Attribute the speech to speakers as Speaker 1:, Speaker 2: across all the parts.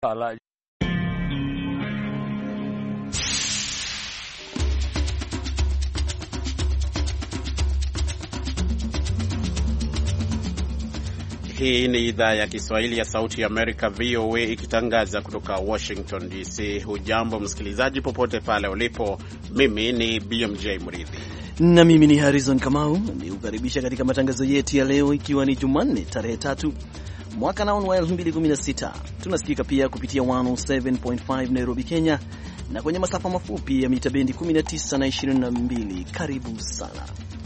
Speaker 1: Hii ni idhaa ya Kiswahili ya Sauti ya Amerika, VOA, ikitangaza kutoka Washington DC. Hujambo msikilizaji popote pale ulipo. Mimi ni BMJ Mridhi
Speaker 2: na mimi ni Harrison Kamau, nikukaribisha katika matangazo yetu ya leo, ikiwa ni Jumanne tarehe 3 mwaka naonu wa 2016. Tunasikika pia kupitia 107.5 Nairobi, Kenya, na kwenye masafa mafupi ya mita bendi 19 na 22. Karibu sana.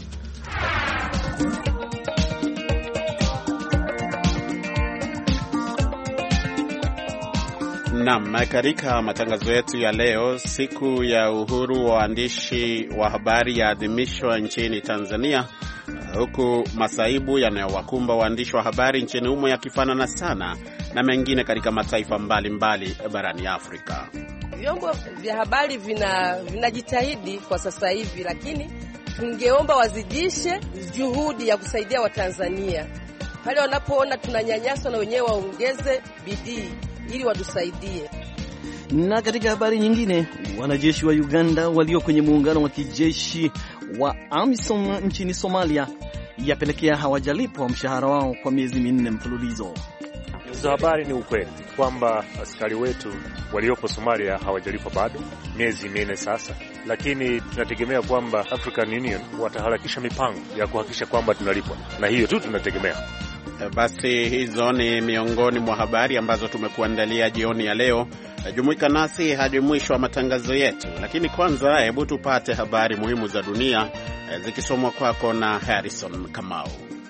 Speaker 1: Naam, katika matangazo yetu ya leo, siku ya uhuru wa waandishi wa habari yaadhimishwa nchini Tanzania, huku masaibu yanayowakumba waandishi wa habari nchini humo yakifanana sana na mengine katika mataifa mbalimbali barani Afrika.
Speaker 3: Vyombo vya habari vinajitahidi kwa sasa hivi, lakini tungeomba wazidishe juhudi ya kusaidia Watanzania. Pale wanapoona tunanyanyaswa, na wenyewe waongeze bidii ili watusaidie.
Speaker 2: Na katika habari nyingine, wanajeshi wa Uganda walio kwenye muungano wa kijeshi wa AMISOM nchini Somalia yapelekea hawajalipwa mshahara wao kwa miezi 4 mfululizo.
Speaker 4: Hizo habari ni ukweli kwamba askari wetu waliopo Somalia hawajalipwa bado miezi 4 sasa, lakini tunategemea kwamba African Union wataharakisha mipango ya kuhakikisha kwamba tunalipwa, na hiyo tu tunategemea.
Speaker 1: Basi hizo ni miongoni mwa habari ambazo tumekuandalia jioni ya leo. Jumuika nasi hadi mwisho wa matangazo yetu, lakini kwanza hebu tupate habari muhimu za dunia zikisomwa kwako na Harrison Kamau.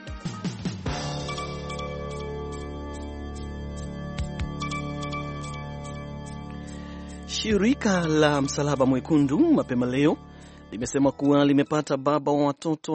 Speaker 2: Shirika la Msalaba Mwekundu mapema leo limesema kuwa limepata baba ya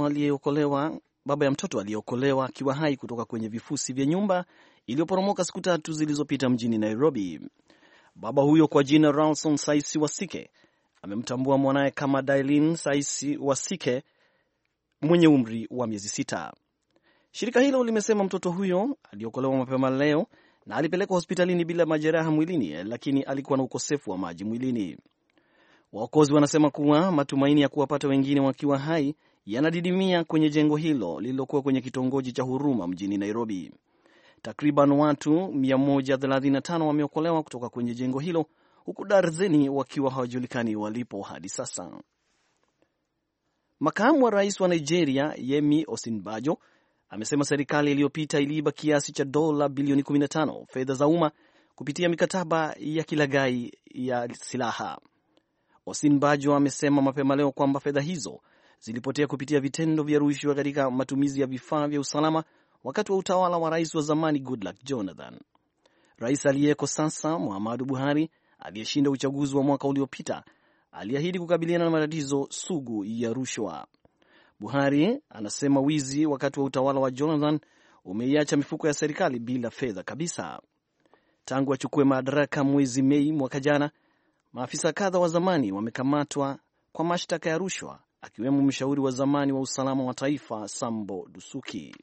Speaker 2: mtoto aliyeokolewa akiwa hai kutoka kwenye vifusi vya nyumba iliyoporomoka siku 3 zilizopita mjini Nairobi. Baba huyo kwa jina Ralson Saisi Wasike amemtambua mwanaye kama Dailin Saisi Wasike mwenye umri wa miezi 6. Shirika hilo limesema mtoto huyo aliokolewa mapema leo na alipelekwa hospitalini bila majeraha mwilini, lakini alikuwa na ukosefu wa maji mwilini. Waokozi wanasema kuwa matumaini ya kuwapata wengine wakiwa hai yanadidimia kwenye jengo hilo lililokuwa kwenye kitongoji cha Huruma mjini Nairobi. Takriban watu 135 wameokolewa kutoka kwenye jengo hilo, huku darzeni wakiwa hawajulikani walipo hadi sasa. Makamu wa rais wa Nigeria Yemi Osinbajo amesema serikali iliyopita iliiba kiasi cha dola bilioni 15 fedha za umma kupitia mikataba ya kilaghai ya silaha. Osinbajo amesema mapema leo kwamba fedha hizo zilipotea kupitia vitendo vya rushwa katika matumizi ya vifaa vya usalama wakati wa utawala wa rais wa zamani Goodluck Jonathan. Rais aliyeko sasa Muhammadu Buhari, aliyeshinda uchaguzi wa mwaka uliopita, aliahidi kukabiliana na matatizo sugu ya rushwa. Buhari anasema wizi wakati wa utawala wa Jonathan umeiacha mifuko ya serikali bila fedha kabisa. Tangu achukue madaraka mwezi Mei mwaka jana, maafisa kadha wa zamani wamekamatwa kwa mashtaka ya rushwa, akiwemo mshauri wa zamani wa usalama wa taifa Sambo Dusuki.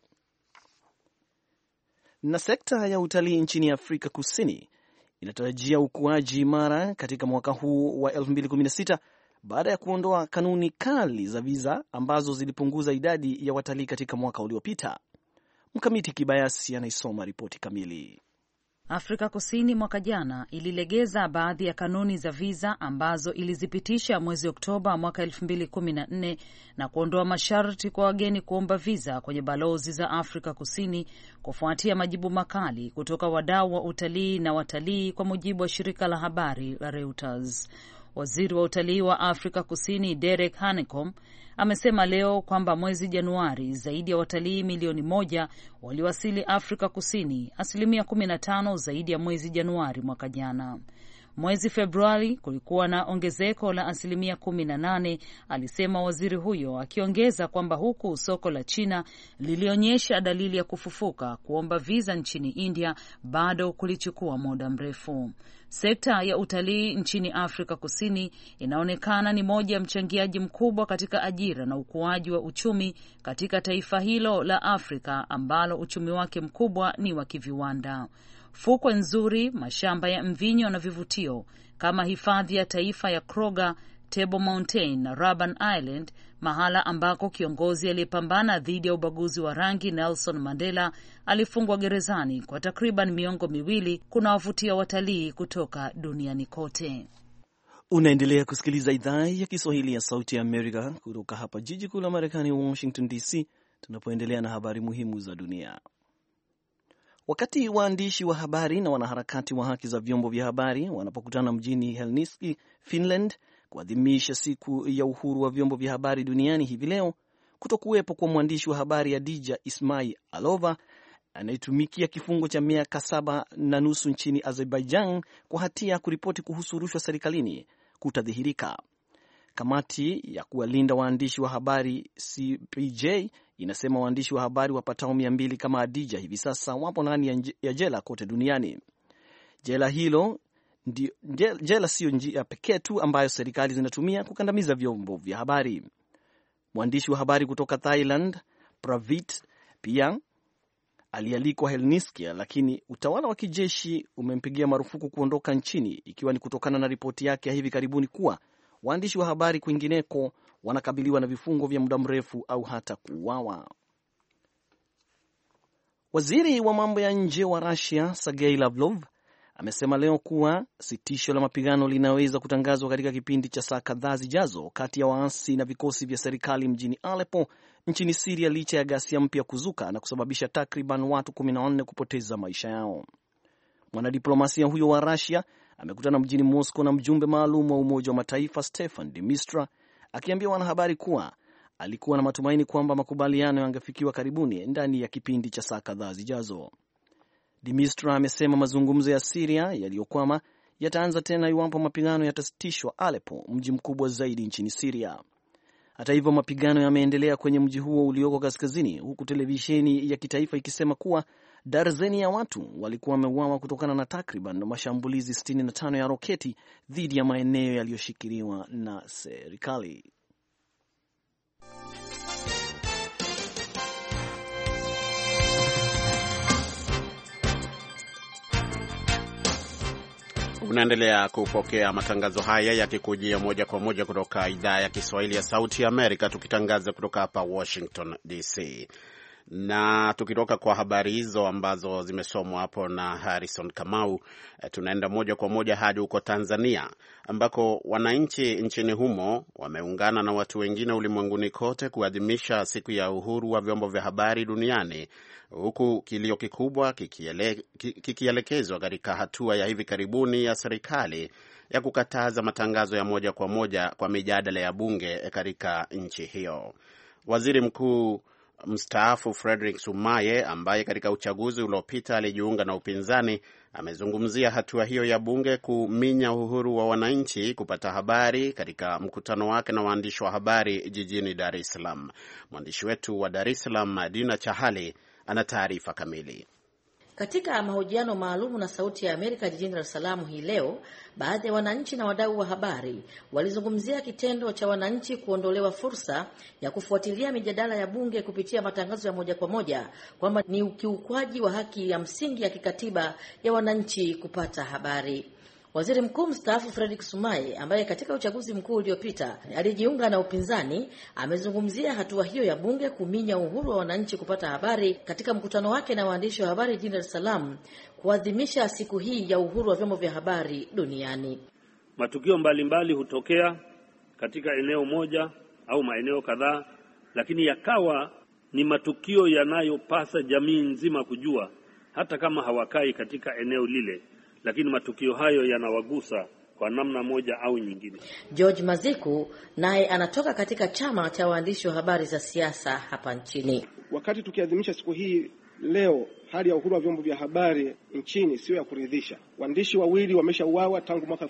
Speaker 2: Na sekta ya utalii nchini Afrika Kusini inatarajia ukuaji imara katika mwaka huu wa 2016 baada ya kuondoa kanuni kali za visa ambazo zilipunguza idadi ya watalii katika mwaka uliopita. Mkamiti Kibayasi anaisoma ripoti kamili.
Speaker 5: Afrika Kusini mwaka jana ililegeza baadhi ya kanuni za visa ambazo ilizipitisha mwezi Oktoba mwaka 2014 na kuondoa masharti kwa wageni kuomba visa kwenye balozi za Afrika Kusini kufuatia majibu makali kutoka wadau wa utalii na watalii, kwa mujibu wa shirika la habari la Reuters. Waziri wa utalii wa Afrika Kusini Derek Hanekom amesema leo kwamba mwezi Januari zaidi ya watalii milioni 1 waliwasili Afrika Kusini, 15% zaidi ya mwezi Januari mwaka jana. Mwezi Februari kulikuwa na ongezeko la 18%, alisema waziri huyo, akiongeza kwamba huku soko la China lilionyesha dalili ya kufufuka, kuomba visa nchini India bado kulichukua muda mrefu. Sekta ya utalii nchini Afrika Kusini inaonekana ni moja ya mchangiaji mkubwa katika ajira na ukuaji wa uchumi katika taifa hilo la Afrika ambalo uchumi wake mkubwa ni wa kiviwanda. fukwe nzuri, mashamba ya mvinyo na vivutio kama hifadhi ya taifa ya Kruger, Table Mountain na Robben Island, mahala ambako kiongozi aliyepambana dhidi ya ubaguzi wa rangi Nelson Mandela alifungwa gerezani kwa takriban miongo miwili, kunawavutia watalii kutoka duniani kote.
Speaker 2: Unaendelea kusikiliza idhaa ya Kiswahili ya Sauti ya Amerika kutoka hapa jiji kuu la Marekani, Washington DC, tunapoendelea na habari muhimu za dunia. Wakati waandishi wa habari na wanaharakati wa haki za vyombo vya habari wanapokutana mjini Helsinki, Finland, kuadhimisha siku ya uhuru wa vyombo vya habari duniani hivi leo, kutokuwepo kwa mwandishi wa habari Adija Ismail Alova anayetumikia kifungo cha miaka 7.5 nchini Azerbaijan kwa hatia ya kuripoti kuhusu rushwa serikalini kutadhihirika. Kamati ya kuwalinda waandishi wa habari CPJ inasema waandishi wa habari wapatao 200 kama Adija hivi sasa wapo ndani ya jela kote duniani. Jela sio njia pekee tu ambayo serikali zinatumia kukandamiza vyombo vya habari. Mwandishi wa habari kutoka Thailand, Pravit, pia alialikwa Helsinki, lakini utawala wa kijeshi umempigia marufuku kuondoka nchini, ikiwa ni kutokana na ripoti yake ya hivi karibuni kuwa waandishi wa habari kwingineko wanakabiliwa na vifungo vya muda mrefu au hata kuuawa. Waziri wa mambo ya nje wa Russia, Sergei Lavrov, amesema leo kuwa sitisho la mapigano linaweza kutangazwa katika kipindi cha saa kadhaa zijazo kati ya waasi na vikosi vya serikali mjini Aleppo nchini Syria, licha ya ghasia mpya kuzuka na kusababisha takriban watu 14 kupoteza maisha yao. Mwanadiplomasia huyo wa Russia amekutana mjini Moscow na mjumbe maalum wa Umoja wa Mataifa Stefan de Mistura, akiambia wanahabari kuwa alikuwa na matumaini kwamba makubaliano yangefikiwa karibuni ndani ya kipindi cha saa kadhaa zijazo. De Mistura amesema mazungumzo ya Syria yaliyokwama yataanza tena iwapo mapigano yatasitishwa Aleppo, mji mkubwa zaidi nchini Syria. Hata hivyo, mapigano yameendelea kwenye mji huo ulioko kaskazini, huku televisheni ya kitaifa ikisema kuwa darzeni ya watu walikuwa wameuawa kutokana na takriban mashambulizi 65 ya roketi dhidi ya maeneo yaliyoshikiliwa na serikali.
Speaker 1: Unaendelea kupokea matangazo haya yakikujia moja kwa moja kutoka idhaa ya Kiswahili ya Sauti ya Amerika, tukitangaza kutoka hapa Washington DC. Na tukitoka kwa habari hizo ambazo zimesomwa hapo na Harrison Kamau, tunaenda moja kwa moja hadi huko Tanzania, ambako wananchi nchini humo wameungana na watu wengine ulimwenguni kote kuadhimisha siku ya uhuru wa vyombo vya habari duniani, huku kilio kikubwa kikielekezwa katika hatua ya hivi karibuni ya serikali ya kukataza matangazo ya moja kwa moja kwa mijadala ya bunge katika nchi hiyo. Waziri Mkuu mstaafu Frederick Sumaye, ambaye katika uchaguzi uliopita alijiunga na upinzani, amezungumzia hatua hiyo ya bunge kuminya uhuru wa wananchi kupata habari katika mkutano wake na waandishi wa habari jijini Dar es Salaam. Mwandishi wetu wa Dar es Salaam, Dina Chahali, ana taarifa kamili.
Speaker 6: Katika mahojiano maalum na Sauti ya Amerika jijini Dar es Salaam hii leo, baadhi ya wananchi na wadau wa habari walizungumzia kitendo cha wananchi kuondolewa fursa ya kufuatilia mijadala ya bunge kupitia matangazo ya moja kwa moja, kwamba ni ukiukwaji wa haki ya msingi ya kikatiba ya wananchi kupata habari. Waziri Mkuu mstaafu Frederick Sumaye, ambaye katika uchaguzi mkuu uliopita alijiunga na upinzani, amezungumzia hatua hiyo ya bunge kuminya uhuru wa wananchi kupata habari katika mkutano wake na waandishi wa habari jijini Dar es Salaam kuadhimisha siku hii ya uhuru wa vyombo vya habari duniani.
Speaker 7: Matukio mbalimbali hutokea katika eneo moja au maeneo kadhaa, lakini yakawa ni matukio yanayopasa jamii nzima kujua, hata kama hawakai katika eneo lile, lakini matukio hayo yanawagusa kwa namna moja au nyingine.
Speaker 6: George Maziku naye anatoka katika chama cha waandishi wa habari za siasa hapa nchini.
Speaker 8: Wakati tukiadhimisha siku hii leo, hali ya uhuru wa vyombo vya habari nchini sio ya kuridhisha. Waandishi wawili wameshauawa tangu mwaka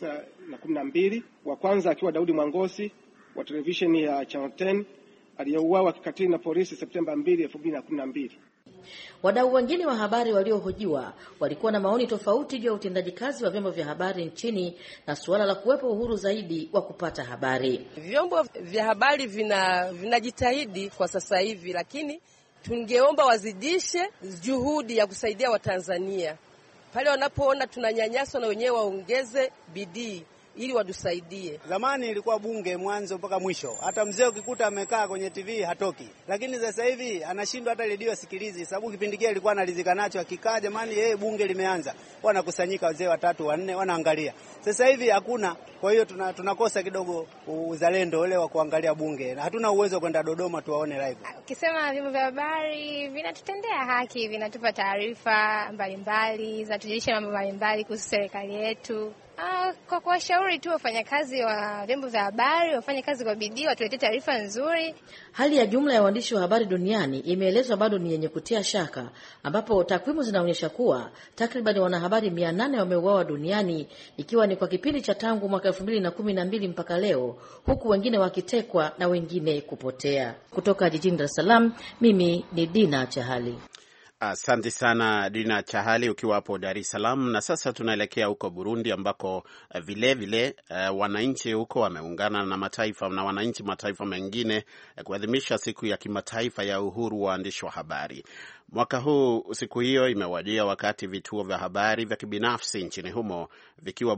Speaker 8: 1912, wa kwanza akiwa Daudi Mwangosi wa televisheni ya Channel 10 aliyeuawa kikatili na polisi Septemba 2, 2012.
Speaker 6: Wadau wengine wa habari waliohojiwa walikuwa na maoni tofauti juu ya utendaji kazi wa vyombo vya habari nchini na suala la kuwepo uhuru zaidi wa kupata habari.
Speaker 3: Vyombo vya habari vinajitahidi kwa sasa hivi, lakini tungeomba wazidishe juhudi ya kusaidia Watanzania. Pale wanapoona tunanyanyaswa na wenyewe waongeze bidii ili watusaidie.
Speaker 9: Zamani ilikuwa bunge mwanzo mpaka mwisho. Hata mzee ukikuta amekaa kwenye TV hatoki. Lakini sasa hivi anashindwa hata redio asikilizi, sababu kipindi kile alikuwa analizika nacho, akikaa jamani bunge limeanza. Wanakusanyika wazee 3 4 wanaangalia. Sasa hivi hakuna. Kwa hiyo tunakosa kidogo uzalendo ule wa kuangalia bunge. Hatuna uwezo kwenda Dodoma tuwaone live.
Speaker 10: Ukisema vyombo vya habari vinatutendea haki, vinatupa taarifa mbalimbali, zinatujulisha mambo mbalimbali kuhusu serikali yetu. Kwa kuwashauri tu wafanyakazi wa vyombo vya habari wafanye kazi kwa bidii, watuletee taarifa nzuri.
Speaker 6: Hali ya jumla ya waandishi wa habari duniani imeelezwa bado ni yenye kutia shaka, ambapo takwimu zinaonyesha kuwa takriban wanahabari 800 wameuawa duniani, ikiwa ni kwa kipindi cha tangu mwaka 2012 mpaka leo, huku wengine wakitekwa na wengine kupotea. Kutoka jijini Dar es Salaam, mimi ni Dina Chahali.
Speaker 1: Asante sana Dina Chahali ukiwa hapo Dar es Salaam. Na sasa tunaelekea huko Burundi ambako vile wananchi huko wameungana na wananchi mataifa mengine kuadhimisha siku ya kimataifa ya uhuru wa waandishi wa habari. Mwaka huu siku hiyo imewadia wakati vituo vya habari vya kibinafsi nchini humo vikiwa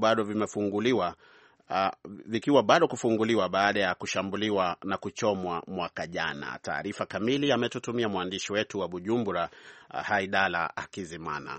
Speaker 1: bado kufunguliwa baada ya kushambuliwa na kuchomwa mwaka jana. Taarifa kamili ametutumia mwandishi wetu wa Bujumbura, Haidala Hakizimana.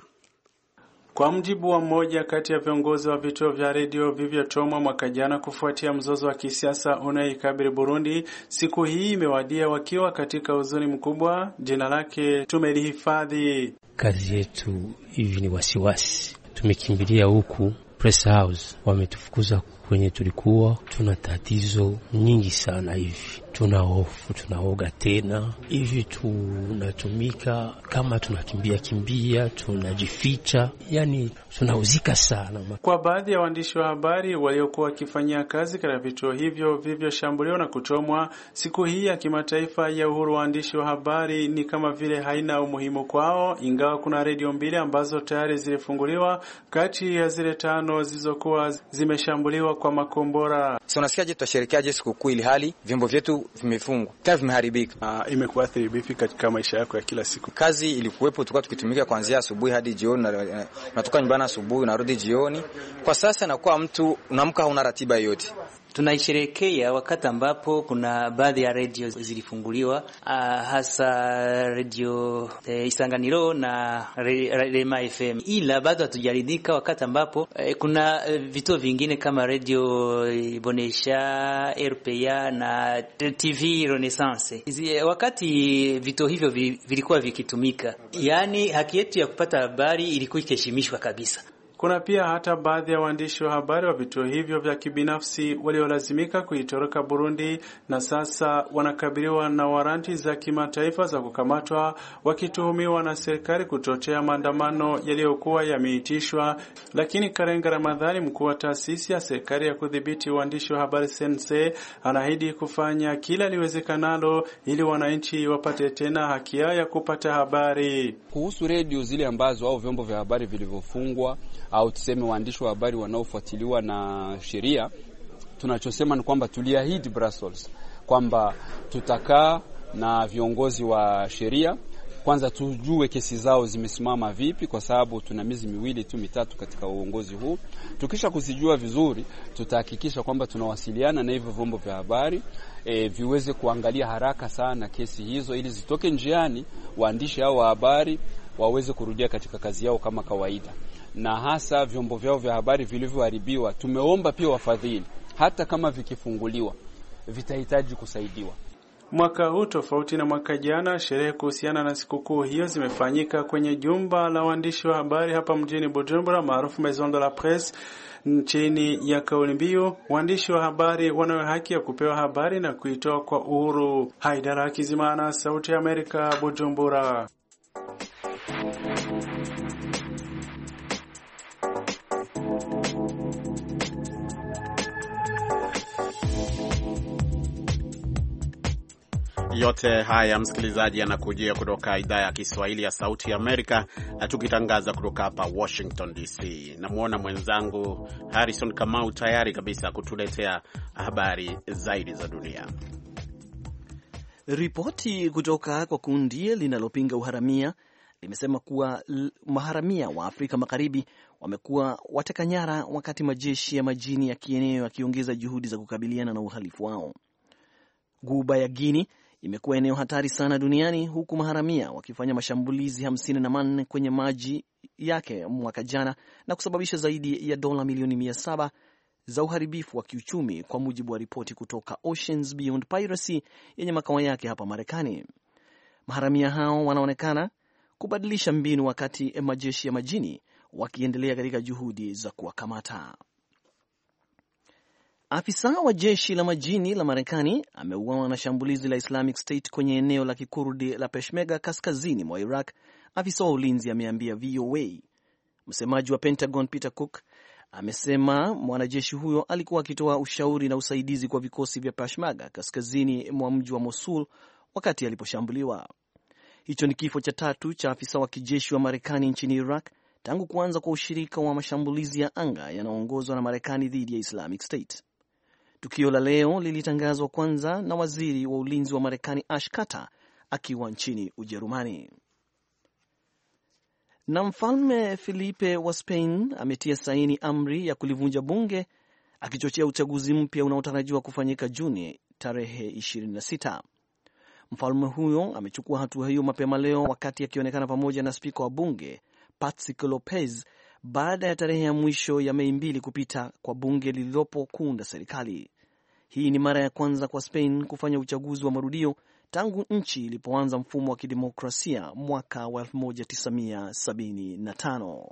Speaker 11: Kwa mjibu wa mmoja kati ya viongozi wa vituo vya redio vilivyochomwa mwaka jana kufuatia mzozo wa kisiasa unaoikabili Burundi, siku hii imewadia wakiwa katika huzuni mkubwa. Jina lake tumelihifadhi.
Speaker 12: Kazi yetu hivi ni wasiwasi. Tumekimbilia huku Press House, wametufukuza kwenye tulikuwa. Tuna tatizo nyingi sana hivi, tuna hofu, tunaoga tena hivi, tunatumika kama tunakimbia, tunajificha, yani tunauzika sana.
Speaker 11: Kwa baadhi ya waandishi wa habari waliokuwa wakifanyia kazi katika vituo hivyo vilivyoshambuliwa na kuchomwa, siku hii ya kimataifa ya uhuru wa waandishi wa habari ni kama vile haina umuhimu kwao, ingawa kuna redio 2 ambazo tayari zilifunguliwa kati ya zile 5 zilizokuwa zimeshambuliwa kwa makombora.
Speaker 13: Sasa unasikiaje tutasherekeaje sikukuu ili hali vyombo vyetu vimefungwa, tena vimeharibika?
Speaker 11: Imekuathiri vipi katika maisha yako ya kila siku?
Speaker 13: Kazi ilikuwepo, tulikuwa tukitumika kuanzia asubuhi hadi jioni, unatoka nyumbani asubuhi unarudi jioni. Kwa sasa nakuwa mtu unaamka hauna ratiba yoyote.
Speaker 14: Tunaisherehekea wakati ambapo kuna baadhi ya radio zilifunguliwa, hasa radio Isanganiro na Rema FM, ila bado hatujaridhika wakati ambapo kuna vituo vingine kama radio Bonesha, RPA na TV Renaissance. Wakati vituo hivyo vilikuwa vikitumika, yani haki yetu ya kupata habari ilikuwa ikiheshimishwa kabisa.
Speaker 11: Kuna pia hata baadhi ya waandishi wa habari wa vituo hivyo vya kibinafsi waliolazimika kuitoroka Burundi na sasa wanakabiliwa na waranti za kimataifa za kukamatwa, wakituhumiwa na serikali kuchochea maandamano yaliyokuwa yameitishwa. Lakini Karenga Ramadhani, mkuu wa taasisi ya serikali ya kudhibiti waandishi wa habari Sense, anaahidi kufanya kila liwezekanalo ili wananchi wapate tena haki yao ya kupata habari.
Speaker 15: Kuhusu redio zile ambazo au vyombo vya habari vilivyofungwa au tuseme waandishi wa habari wanaofuatiliwa na sheria, tunachosema ni kwamba tuliahidi Brussels kwamba tutakaa na viongozi wa sheria, kwanza tujue kesi zao zimesimama vipi, kwa sababu tuna miezi 2 tu 3 katika uongozi huu. Tukisha kuzijua vizuri, tutahakikisha kwamba tunawasiliana na hivyo vyombo vya habari viweze kuangalia haraka sana kesi hizo ili zitoke njiani, waandishi hao wa habari waweze kurudia katika kazi yao kama kawaida. Na hasa vyombo vyao vya habari vilivyoharibiwa, tumeomba pia wafadhili, hata kama vikifunguliwa vitahitaji kusaidiwa.
Speaker 11: Mwaka huu tofauti na mwaka jana, sherehe kuhusiana na sikukuu hiyo zimefanyika kwenye jumba la waandishi wa habari hapa mjini Bujumbura, maarufu Maison de la Presse, chini ya kauli mbiu waandishi wa habari wanayo haki ya kupewa habari na kuitoa kwa uhuru. Haidara Hakizimana, Sauti ya Amerika, Bujumbura.
Speaker 1: Yote haya msikilizaji yanakujia kutoka idhaa ya Kiswahili ya Sauti ya Amerika, tukitangaza kutoka hapa Washington DC. Namuona mwenzangu Harrison Kamau tayari kabisa kutuletea habari zaidi za dunia.
Speaker 2: Ripoti kutoka kwa kundi linalopinga uharamia limesema kuwa maharamia wa Afrika Magharibi wamekuwa wateka nyara wakati majeshi ya majini ya kieneo yakiongeza juhudi za kukabiliana na uhalifu wao. Ghuba ya Guinea imekuwa eneo hatari sana duniani, huku maharamia wakifanya mashambulizi 54 kwenye maji yake mwaka jana na kusababisha zaidi ya dola milioni 700 za uharibifu wa kiuchumi, kwa mujibu wa ripoti kutoka Oceans Beyond Piracy yenye makao yake hapa Marekani. Maharamia hao wanaonekana kubadilisha mbinu wakati majeshi ya majini wakiendelea katika juhudi za kuwakamata. Afisa wa jeshi la majini la Marekani ameuawa na shambulizi la Islamic State kwenye eneo la Kikurdi la Peshmerga kaskazini mwa Iraq, afisa wa ulinzi ameambia VOA. Msemaji wa Pentagon Peter Cook amesema mwanajeshi huyo alikuwa akitoa ushauri na usaidizi kwa vikosi vya Peshmerga kaskazini mwa mji wa Mosul wakati aliposhambuliwa. Hicho ni kifo cha tatu cha afisa wa kijeshi wa Marekani nchini Iraq tangu kuanza kwa ushirika wa mashambulizi ya anga yanayoongozwa na Marekani dhidi ya Islamic State. Tukio la leo lilitangazwa kwanza na waziri wa ulinzi wa Marekani Ash Carter akiwa nchini Ujerumani. Na Mfalme Felipe wa Spain ametia saini amri ya kulivunja bunge, akichochea uchaguzi mpya unaotarajiwa kufanyika Juni tarehe 26. Mfalme huyo amechukua hatua hiyo mapema leo wakati akionekana pamoja na spika wa bunge Patsy Lopez baada ya tarehe ya mwisho ya Mei 2 kupita kwa bunge lililopo kuunda serikali. Hii ni mara ya kwanza kwa Spain kufanya uchaguzi wa marudio tangu nchi ilipoanza mfumo wa kidemokrasia mwaka wa 1975.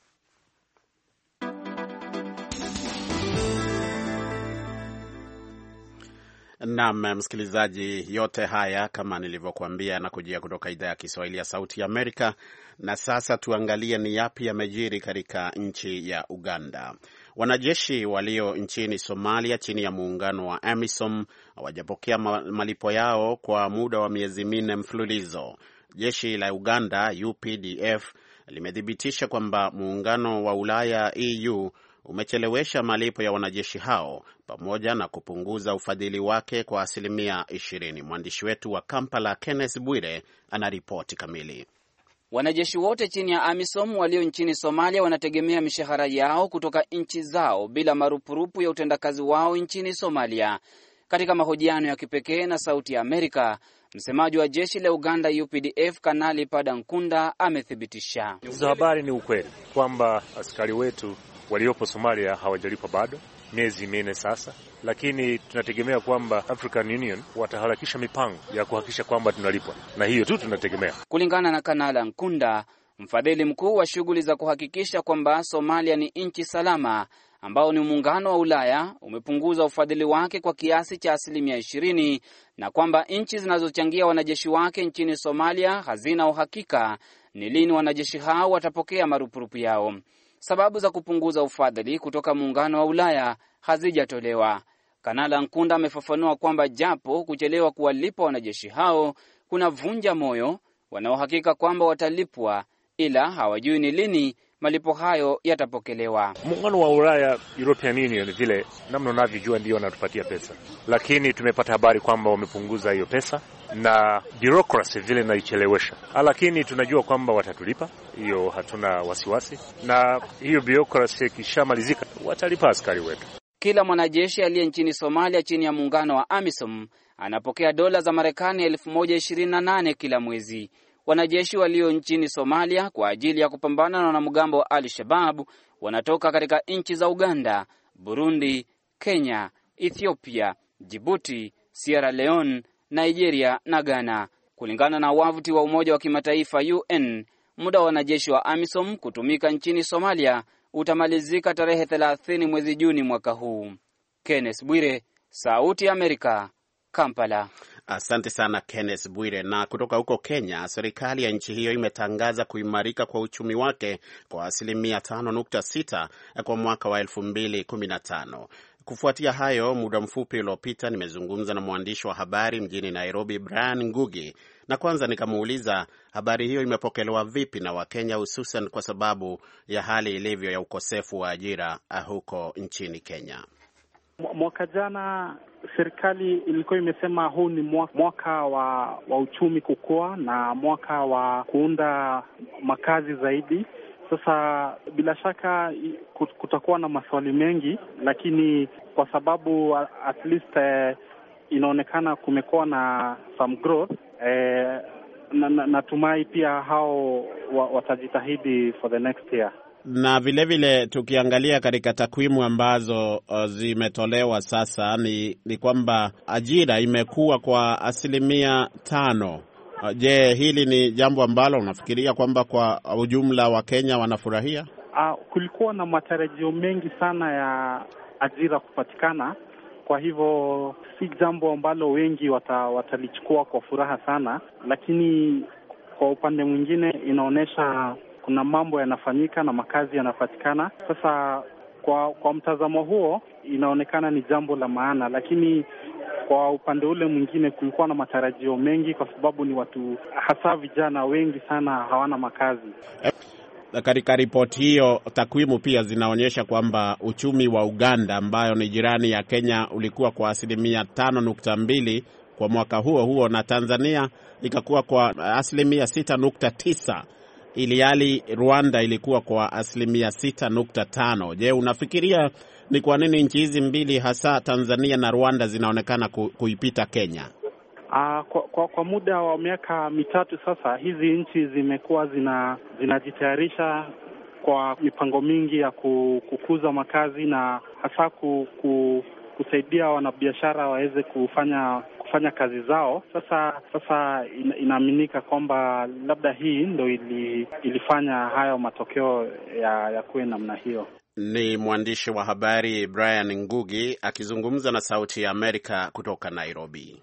Speaker 1: Naam, msikilizaji, yote haya kama nilivyokuambia na kujia kutoka idhaa ya Kiswahili ya Sauti ya Amerika. Na sasa tuangalie ni yapi yamejiri katika nchi ya Uganda. Wanajeshi walio nchini Somalia chini ya muungano wa AMISOM hawajapokea malipo yao kwa muda wa miezi 4 mfululizo. Jeshi la Uganda UPDF limethibitisha kwamba muungano wa Ulaya EU umechelewesha malipo ya wanajeshi hao pamoja na kupunguza ufadhili wake kwa 20%. Mwandishi wetu wa Kampala Kenneth Bwire anaripoti kamili.
Speaker 16: Wanajeshi wote chini ya AMISOM walio nchini Somalia wanategemea mishahara yao kutoka nchi zao bila marupurupu ya utendakazi wao nchini Somalia. Katika mahojiano ya kipekee na Sauti ya Amerika, msemaji wa jeshi la Uganda UPDF Kanali Pada Nkunda amethibitisha.
Speaker 4: Hizo habari ni ukweli kwamba askari wetu waliopo Somalia hawajalipwa bado miezi 4 sasa, lakini tunategemea kwamba African Union wataharakisha mipango ya kuhakikisha kwamba tunalipwa, na hiyo tu tunategemea.
Speaker 16: Kulingana na Kanala Nkunda, mfadhili mkuu wa shughuli za kuhakikisha kwamba Somalia ni nchi salama, ambao ni muungano wa Ulaya, umepunguza ufadhili wake kwa kiasi cha 20%, na kwamba nchi zinazochangia wanajeshi wake nchini Somalia hazina uhakika ni lini wanajeshi hao watapokea marupurupu yao. Sababu za kupunguza ufadhili kutoka muungano wa Ulaya hazijatolewa. Kanala Nkunda amefafanua kwamba japo kuchelewa kuwalipa wanajeshi hao kuna vunja moyo wanaohakika kwamba watalipwa, ila hawajui ni lini malipo hayo yatapokelewa.
Speaker 4: Muungano wa Ulaya, European Union, vile namna unavyojua ndio wanatupatia pesa, lakini tumepata habari kwamba wamepunguza hiyo pesa na bureaucracy vile inaichelewesha, lakini tunajua kwamba watatulipa, hiyo hatuna wasiwasi, na hiyo bureaucracy kishamalizika watalipa askari wetu.
Speaker 16: Kila mwanajeshi aliye nchini Somalia chini ya muungano wa AMISOM anapokea dola za Marekani 1028 kila mwezi. Wanajeshi walio nchini Somalia kwa ajili ya kupambana na wanamgambo wa Al-Shabaab wanatoka katika nchi za Uganda, Burundi, Kenya, Ethiopia, Djibouti, Sierra Leone, Nigeria na Ghana. Kulingana na wavuti wa Umoja wa Kimataifa UN, muda wa wanajeshi wa AMISOM kutumika nchini Somalia utamalizika tarehe 30 mwezi Juni mwaka huu. Kenneth Bwire, Sauti ya Amerika, Kampala.
Speaker 1: Asante sana Kenneth Bwire. Na kutoka huko Kenya, serikali ya nchi hiyo imetangaza kuimarika kwa uchumi wake kwa 5.6% kwa mwaka wa 2015. Kufuatia hayo, muda mfupi uliopita nimezungumza na mwandishi wa habari mjini Nairobi Brian Ngugi, na kwanza nikamuuliza habari hiyo imepokelewa vipi na Wakenya, hususan kwa sababu ya hali ilivyo ya ukosefu wa ajira huko nchini Kenya.
Speaker 17: Mwaka jana serikali ilikuwa imesema huu ni mwaka wa uchumi kukua na mwaka wa kuunda makazi zaidi. Sasa bila shaka kutakuwa na maswali mengi, lakini kwa sababu at least inaonekana kumekuwa na some growth, natumai pia hao watajitahidi for the next year.
Speaker 1: Na vile tukiangalia katika takwimu ambazo zimetolewa sasa ni kwamba ajira imekuwa kwa 5%. Je, hili ni jambo ambalo unafikiria kwamba kwa ujumla wa Kenya wanafurahia?
Speaker 17: Kulikuwa na matarajio mengi sana ya ajira kupatikana, kwa hivyo si jambo ambalo wengi watalichukua kwa furaha sana, lakini kwa upande mwingine inaonyesha kuna mambo yanafanyika na makazi yanapatikana. Sasa kwa mtazamo huo inaonekana ni jambo la maana, lakini kwa upande ule mwingine kulikuwa na matarajio mengi kwa sababu ni watu hasa vijana wengi sana hawana makazi.
Speaker 1: Katika ripoti hiyo takwimu pia zinaonyesha kwamba uchumi wa Uganda ambayo ni jirani ya Kenya ulikuwa kwa 5.2 kwa mwaka huo, na Tanzania ikakuwa kwa 6.9, ilihali Rwanda ilikuwa kwa 6.5. Je, unafikiria ni kwa nini nchi hizi mbili hasa Tanzania na Rwanda zinaonekana kuipita Kenya?
Speaker 17: Kwa muda wa miaka mitatu sasa, hizi nchi zimekuwa zinajitayarisha kwa mipango mingi ya kukuza makazi na hasa kusaidia wanabiashara waweze kufanya kazi zao. Sasa inaaminika kwamba labda hii ndio ilifanya hayo matokeo ya kuwe namna hiyo.
Speaker 1: Ni mwandishi wa habari Brian Ngugi akizungumza na Sauti ya Amerika kutoka Nairobi.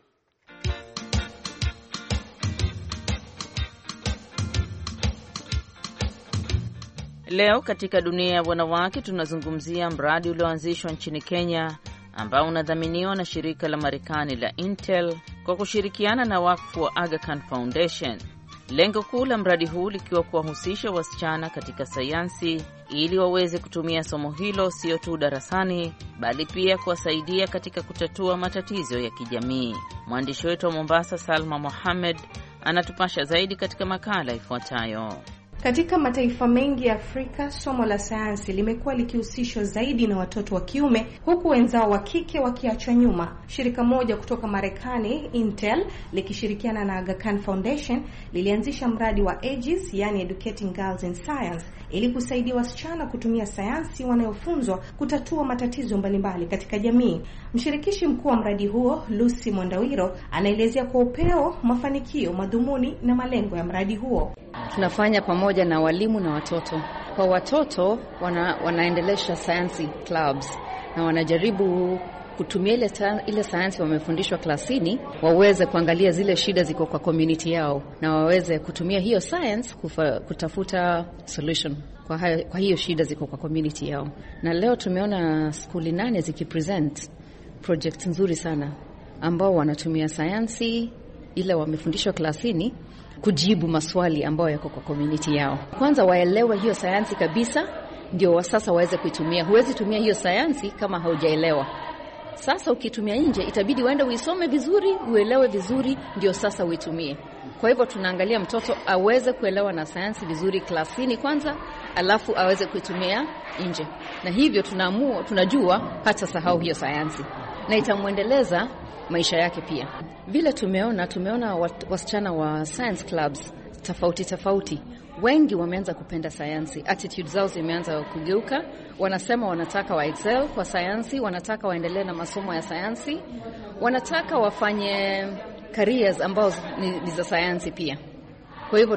Speaker 5: Leo katika dunia ya wanawake tunazungumzia mradi ulioanzishwa nchini Kenya ambao unadhaminiwa na shirika la Marekani la Intel kwa kushirikiana na wakfu wa Aga Khan Foundation. Lengo kuu la mradi huu likiwa kuwahusisha wasichana katika sayansi ili waweze kutumia somo hilo sio tu darasani bali pia kuwasaidia katika kutatua matatizo ya kijamii. Mwandishi wetu wa Mombasa Salma Mohamed anatupasha zaidi katika makala ifuatayo.
Speaker 18: Katika mataifa mengi ya Afrika, somo la sayansi limekuwa likihusishwa zaidi na watoto wa kiume, huku wenzao wa kike wakiachwa nyuma. Shirika moja kutoka Marekani, Intel, likishirikiana na Aga Khan Foundation, lilianzisha mradi wa AGES, yani Educating Girls in Science, ili kusaidia wasichana kutumia sayansi wanayofunzwa kutatua matatizo mbalimbali katika jamii. Mshirikishi mkuu wa mradi huo, Lucy Mondawiro, anaelezea kwa upeo mafanikio, madhumuni na malengo ya mradi huo.
Speaker 19: Tunafanya pamoja na walimu na watoto. Kwa watoto wanaendelesha science clubs na wanajaribu kutumia ile sayansi wamefundishwa klasini waweze kuangalia zile shida ziko kwa community yao na waweze kutumia hiyo science kutafuta solution kwa hiyo shida ziko kwa community yao. Na leo tumeona skuli 8 zikipresent project nzuri sana ambao wanatumia sayansi ile wamefundishwa klasini kujibu maswali ambayo yako kwa community yao. Kwanza waelewe hiyo sayansi kabisa, ndio sasa waweze kuitumia. Huwezi tumia hiyo sayansi kama haujaelewa. Sasa ukitumia nje itabidi uende uisome vizuri, uelewe vizuri, ndio sasa uitumie. Kwa hivyo tunaangalia mtoto aweze kuelewa na sayansi vizuri klasini kwanza, alafu aweze kuitumia nje. Na hivyo tunajua hata sahau hiyo sayansi na itamuendeleza maisha yake pia. Vile tumeona wasichana wa science clubs tofauti wengi wameanza kupenda sayansi. Attitude zao zimeanza kugeuka. Wanasema wanataka wa excel kwa sayansi, wanataka waendelee na masomo ya sayansi, wanataka wafanye careers ambazo ni za sayansi pia. Kwa hivyo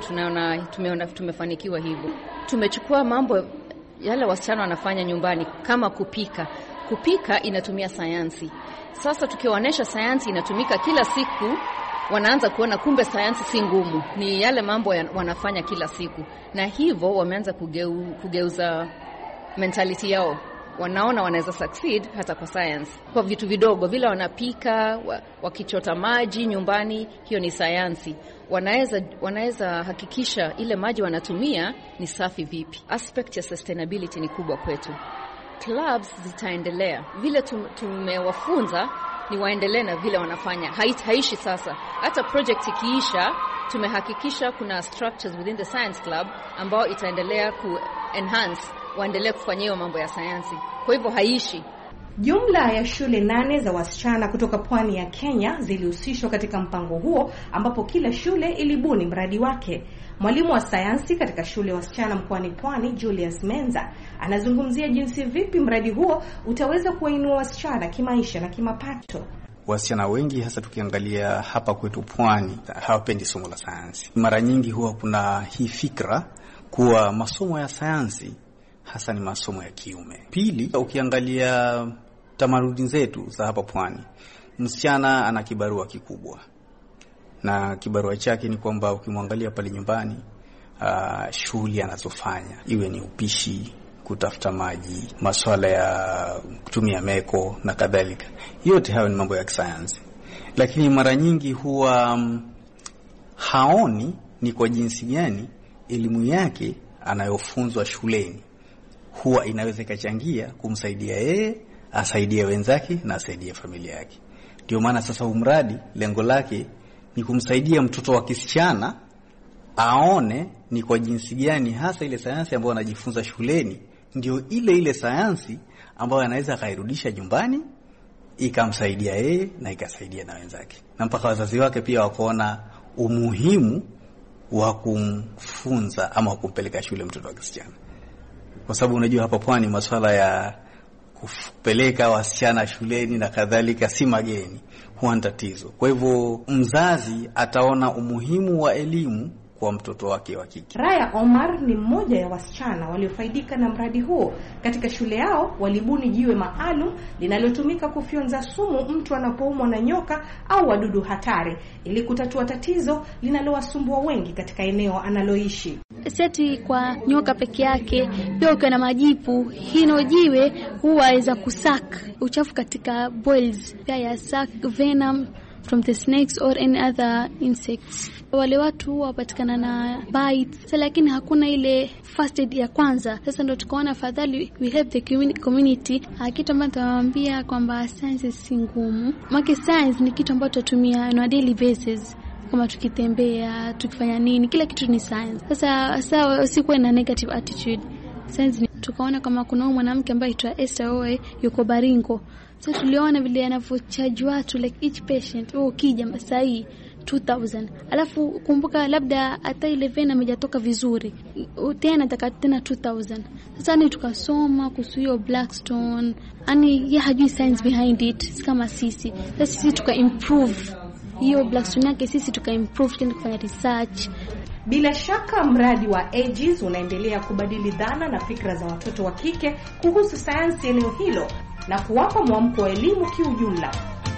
Speaker 19: tumefanikiwa hivyo. Tumechukua mambo yale wasichana wanafanya nyumbani kama kupika. Kupika inatumia sayansi. Sasa tukiwaonesha sayansi inatumika kila siku, wanaanza kuona kumbe sayansi si ngumu, ni yale mambo wanafanya kila siku. Na hivyo wameanza kugeuza mentality yao. Wanaona wanaweza succeed hata kwa science. Kwa vitu vidogo vile wanapika, wakichota maji nyumbani, hiyo ni sayansi. Wanaweza hakikisha ile maji wanatumia ni safi vipi. Aspect ya sustainability ni kubwa kwetu. Clubs zitaendelea. Vile tumewafunza ni waendelee na vile wanafanya. Haishi sasa. Hata project ikiisha, tumehakikisha kuna structures within the science club ambao itaendelea ku enhance, waendelee kufanyia mambo ya sayansi. Kwa hivyo haishi.
Speaker 18: Jumla ya shule 8 za wasichana kutoka pwani ya Kenya zilihusishwa katika mpango huo, ambapo kila shule ilibuni mradi wake. Mwalimu wa sayansi katika shule ya wasichana mkoani Pwani, Julius Menza, anazungumzia jinsi vipi mradi huo utaweza kuwainua wasichana kimaisha na kimapato.
Speaker 20: Wasichana wengi hasa tukiangalia hapa kwetu Pwani hawapendi somo la sayansi. Mara nyingi huwa kuna hii fikra kuwa masomo ya sayansi hasa ni masomo ya kiume. Pili, ukiangalia tamaduni zetu za hapa Pwani, msichana ana kibarua kikubwa. Na kibarua chake ni kwamba ukimwangalia pale nyumbani, shughuli anazofanya, iwe ni upishi, kutafuta maji, masuala ya kutumia meko na kadhalika, yote hayo ni mambo ya kisayansi. Lakini mara nyingi huwa haoni ni kwa jinsi gani elimu yake anayofunzwa shuleni huwa inaweza ikachangia kumsaidia yeye, asaidie wenzake na asaidie familia yake. Ndio maana sasa umradi lengo lake ni kumsaidia mtoto wa kisichana aone ni kwa jinsi gani hasa ile sayansi ambayo anajifunza shuleni ndio ile sayansi ambayo anaweza kairudisha nyumbani ikamsaidia yeye na ikasaidia na wenzake. Na mpaka wazazi wake pia wakaona umuhimu wa kumfunza ama kumpeleka shule mtoto wa kisichana. Kwa sababu unajua hapa Pwani masuala ya kupeleka wasichana shuleni na kadhalika si mageni, huwa tatizo. Kwa hivyo mzazi ataona umuhimu wa elimu kwa mtoto wake wa kike.
Speaker 18: Raya Omar ni mmoja ya wasichana waliofaidika na mradi huo. Katika shule yao walibuni jiwe maalum linalotumika kufyonza sumu mtu anapoumwa na nyoka au wadudu hatari ili kutatua tatizo linalowasumbua wengi katika eneo analoishi.
Speaker 21: Seti kwa nyoka peke yake, pia ukiwa na majipu, hino jiwe huwa waweza kusak uchafu katika boils, pia ya suck venom from the snakes or any other insects. Wale watu huwa wapatikana na bites, lakini hakuna ile first aid ya kwanza. Sasa ndio tukaona fadhali we help the community. Kitu ambacho tunawaambia kwamba science si ngumu. Maana science ni kitu ambacho tutumia on a daily basis. Kama tukitembea, tukifanya nini, kila kitu ni science. Sasa usikuwe na negative attitude. Science ni tukaona kama kuna mwanamke ambaye aitwa Esther Owe yuko Baringo. Sasa tuliona vile anavyochaji watu like each patient ukija sahi 2000. Alafu kumbuka labda hata ile vena imejatoka vizuri. Tena nataka tena 2000. Sasa ni tukasoma kuhusu Blackstone. Ani hajui science behind it kama sisi. Sasa sisi tuka improve hiyo Blackstone yake, sisi tuka improve tena kufanya research.
Speaker 18: Bila shaka mradi wa Aegis unaendelea kubadili dhana na fikra za watoto wa kike kuhusu sayansi eneo hilo na kuwapa mwamko wa elimu kiujumla.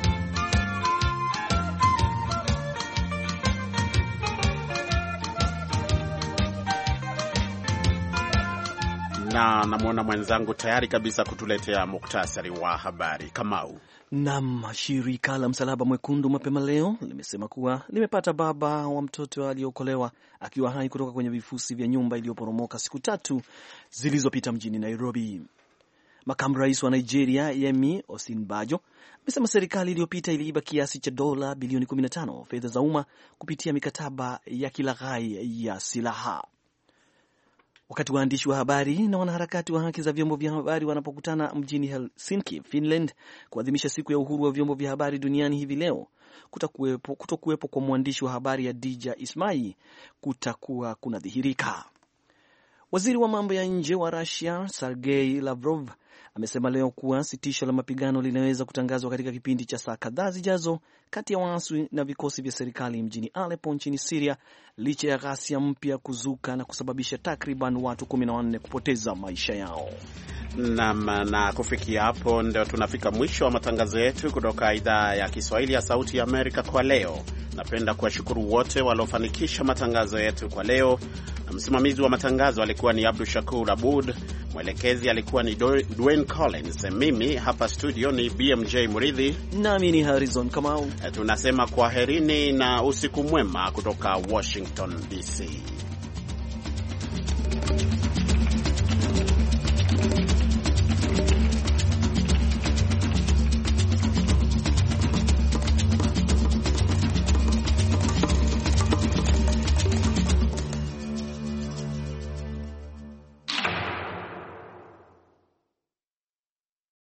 Speaker 1: Na namuona mwenzangu tayari kabisa kutuletea muktasari wa habari. Kamau.
Speaker 2: Naam, shirika la Msalaba Mwekundu mapema leo limesema kuwa limepata baba wa mtoto aliyookolewa akiwa hai kutoka kwenye vifusi vya nyumba iliyoporomoka siku 3 zilizopita mjini Nairobi. Makamu Rais wa Nigeria Yemi Osinbajo amesema serikali iliyopita iliiba kiasi cha dola bilioni 15 fedha za umma kupitia mikataba ya kilaghai ya silaha. Wakati waandishi wa habari na wanaharakati wa haki za vyombo vya habari wanapokutana mjini Helsinki, Finland, kuadhimisha siku ya uhuru wa vyombo vya habari duniani hivi leo, kutokuwepo kwa mwandishi wa habari ya Dija Ismail kutakuwa kunadhihirika. Waziri wa mambo ya nje wa Russia Sergei Lavrov amesema leo kuwa sitisho la mapigano linaweza kutangazwa katika kipindi cha saa kadhaa zijazo kati ya waasi na vikosi vya serikali mjini Aleppo nchini Syria, licha ya ghasia mpya kuzuka na kusababisha takriban watu 14 kupoteza maisha yao.
Speaker 1: Na kufikia hapo ndio tunafika mwisho wa matangazo yetu kutoka idhaa ya Kiswahili ya Sauti ya Amerika kwa leo. Napenda kuwashukuru wote waliofanikisha matangazo yetu kwa leo. Msimamizi wa matangazo alikuwa ni Abdul Shakur Abud, mwelekezi alikuwa ni Dwayne Collins. Mimi hapa studio ni BMJ Muridhi,
Speaker 2: nami ni Harrison Kamau.
Speaker 1: Tunasema kwaherini na usiku mwema kutoka Washington DC.